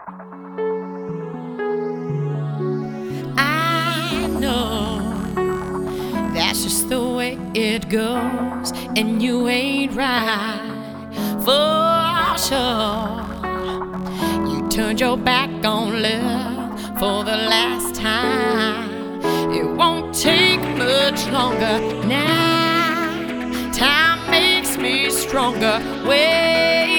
I know that's just the way it goes, and you ain't right for sure. You turned your back on love for the last time. It won't take much longer now. Time makes me stronger. Wait.